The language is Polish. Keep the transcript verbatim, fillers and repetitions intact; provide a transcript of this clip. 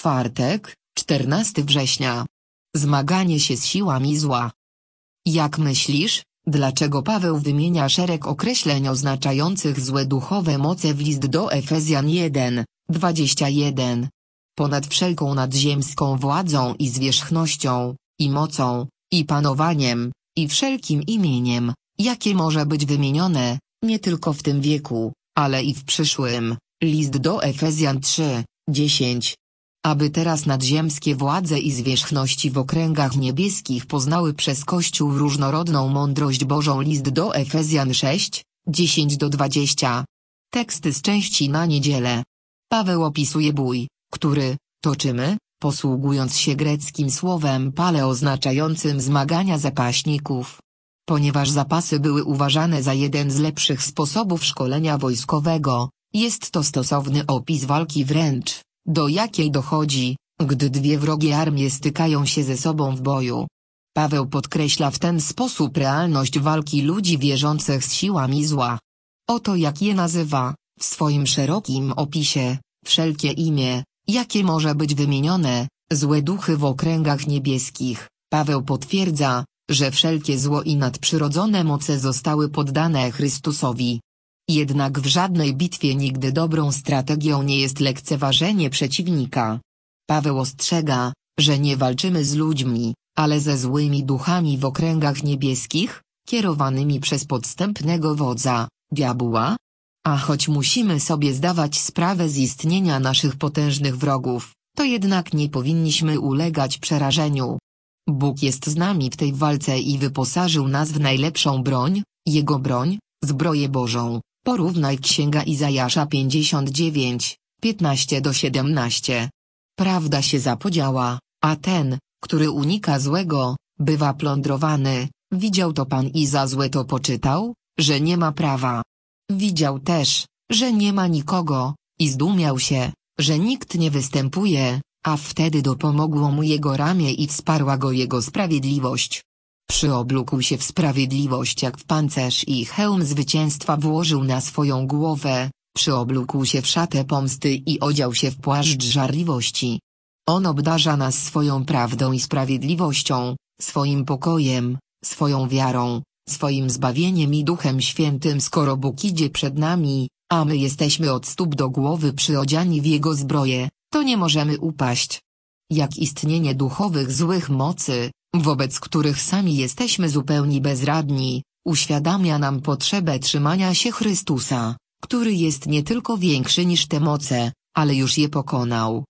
Czwartek, czternastego września. Zmaganie się z siłami zła. Jak myślisz, dlaczego Paweł wymienia szereg określeń oznaczających złe duchowe moce w list do Efezjan jeden, dwadzieścia jeden? Ponad wszelką nadziemską władzą i zwierzchnością, i mocą, i panowaniem, i wszelkim imieniem, jakie może być wymienione, nie tylko w tym wieku, ale i w przyszłym. List do Efezjan trzy, dziesięć. Aby teraz nadziemskie władze i zwierzchności w okręgach niebieskich poznały przez Kościół różnorodną mądrość Bożą. List do Efezjan sześć, dziesięć do dwudziestu. Teksty z części na niedzielę. Paweł opisuje bój, który toczymy, posługując się greckim słowem pale oznaczającym zmagania zapaśników. Ponieważ zapasy były uważane za jeden z lepszych sposobów szkolenia wojskowego, jest to stosowny opis walki wręcz, do jakiej dochodzi, gdy dwie wrogie armie stykają się ze sobą w boju. Paweł podkreśla w ten sposób realność walki ludzi wierzących z siłami zła. Oto jak je nazywa, w swoim szerokim opisie, wszelkie imię, jakie może być wymienione, złe duchy w okręgach niebieskich. Paweł potwierdza, że wszelkie zło i nadprzyrodzone moce zostały poddane Chrystusowi. Jednak w żadnej bitwie nigdy dobrą strategią nie jest lekceważenie przeciwnika. Paweł ostrzega, że nie walczymy z ludźmi, ale ze złymi duchami w okręgach niebieskich, kierowanymi przez podstępnego wodza, diabła. A choć musimy sobie zdawać sprawę z istnienia naszych potężnych wrogów, to jednak nie powinniśmy ulegać przerażeniu. Bóg jest z nami w tej walce i wyposażył nas w najlepszą broń, Jego broń, zbroję Bożą. Porównaj Księga Izajasza pięćdziesiąt dziewięć, piętnaście do siedemnastu. Prawda się zapodziała, a ten, który unika złego, bywa plądrowany. Widział to Pan i za złe to poczytał, że nie ma prawa. Widział też, że nie ma nikogo, i zdumiał się, że nikt nie występuje, a wtedy dopomogło mu jego ramię i wsparła go jego sprawiedliwość. Przyoblókł się w sprawiedliwość jak w pancerz i hełm zwycięstwa włożył na swoją głowę, przyoblókł się w szatę pomsty i odział się w płaszcz żarliwości. On obdarza nas swoją prawdą i sprawiedliwością, swoim pokojem, swoją wiarą, swoim zbawieniem i Duchem Świętym. Skoro Bóg idzie przed nami, a my jesteśmy od stóp do głowy przyodziani w Jego zbroję, to nie możemy upaść. Jak istnienie duchowych złych mocy, wobec których sami jesteśmy zupełnie bezradni, uświadamia nam potrzebę trzymania się Chrystusa, który jest nie tylko większy niż te moce, ale już je pokonał.